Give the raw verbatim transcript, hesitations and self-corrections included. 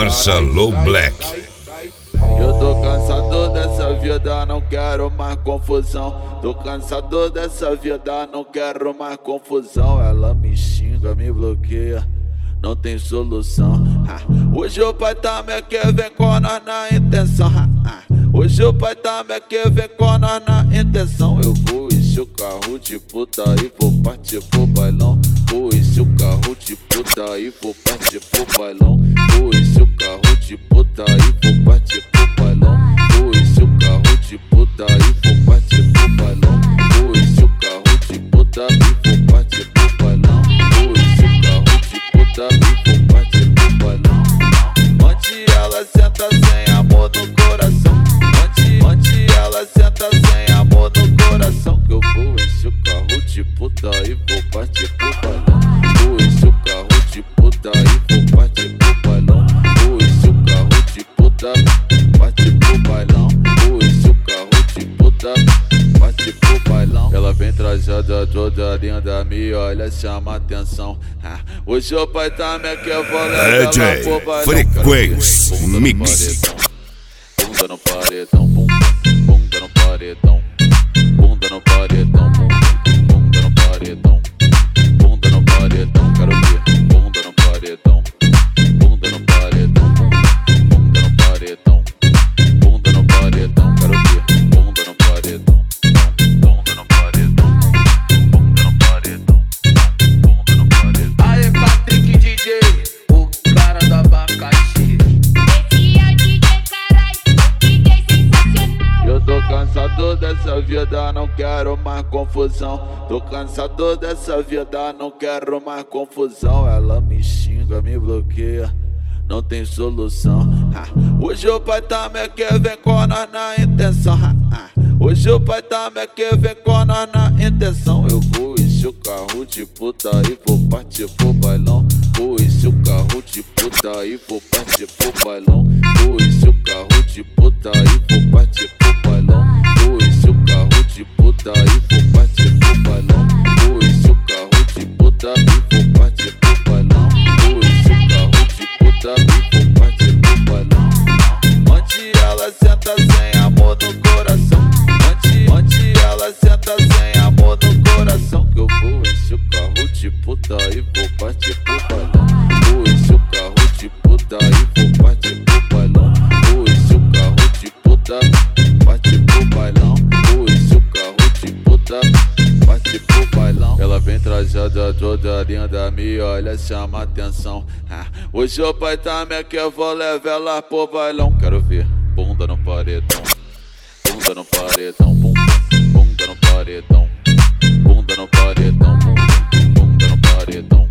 Marcelo Black. Eu tô cansado dessa vida, não quero mais confusão. Tô cansado dessa vida, não quero mais confusão. Ela me xinga, me bloqueia, não tem solução. Ha. Hoje o pai também quer ver com nós na intenção. Ha. Ha. Hoje o pai também quer ver com nós na intenção. Eu vou encher o carro de puta e vou partir pro bailão. Vou encher o carro de puta e vou partir pro bailão. Vou encher o carro de puta e vou partir pro bailão. Vou encher o carro de puta e vou partir pro bailão. Vou encher o carro de puta e vou partir pro bailão. Vou encher o carro de puta e vou partir pro bailão. Onde ela senta sem amor no coração. Onde, onde ela senta sem amor no coração. Que eu vou encher o carro de puta e vou partir pro bailão. Vou encher o carro de puta e vou partir pro bailão. Vou encher o carro de puta, partir pro bailão. Vou encher o carro de puta, partir pro bailão. Ela vem trajada toda linda, me olha, chama atenção. Ah, hoje o pai também quer volar. D J Frequência Mix. Bunda no paredão, bunda, bunda no paredão, bunda no paredão, bunda no paredão, bunda no paredão, quero ver, bunda no paredão, bunda no paredão, bunda no paredão, bunda no paredão, quero ver, bunda no paredão, bunda no paredão, bunda no paredão, bunda no paredão. Aê, Patrick D J, o cara do abacaxi. Eu tô cansado dessa vida, não quero mais confusão. Tô cansado dessa vida, não quero mais confusão. Ela me xinga, me bloqueia, não tem solução. Ha. Hoje o pai também quer ver com nós na intenção. Ha. Ha. Hoje o pai também quer ver com nós na intenção. Eu vou encher o carro de puta e vou partir pro bailão. Vou encher o carro de puta e vou partir pro bailão. Vou encher o carro de puta e vou partir pro bailão. Vou encher o carro de puta e vou partir pro bailão. Vou encher o carro de puta e vou partir pro bailão. Vou encher o carro de puta e vou partir pro bailão. Onde ela senta sem amor no coração. Onde, onde ela senta sem amor no coração. Que eu vou encher o carro de puta e vou partir pro bailão. Vou encher o carro de puta e vou partir pro bailão. Vou encher o carro de puta, partir pro bailão. Vou encher o carro de puta, partir pro bailão. Ela vem trajada toda linda, me olha, chama atenção. Ah, hoje o pai também quer, vou levar ela pro bailão. Quero ver bunda no paredão, bunda no paredão, bunda, bunda no paredão, bunda no paredão, bunda no paredão.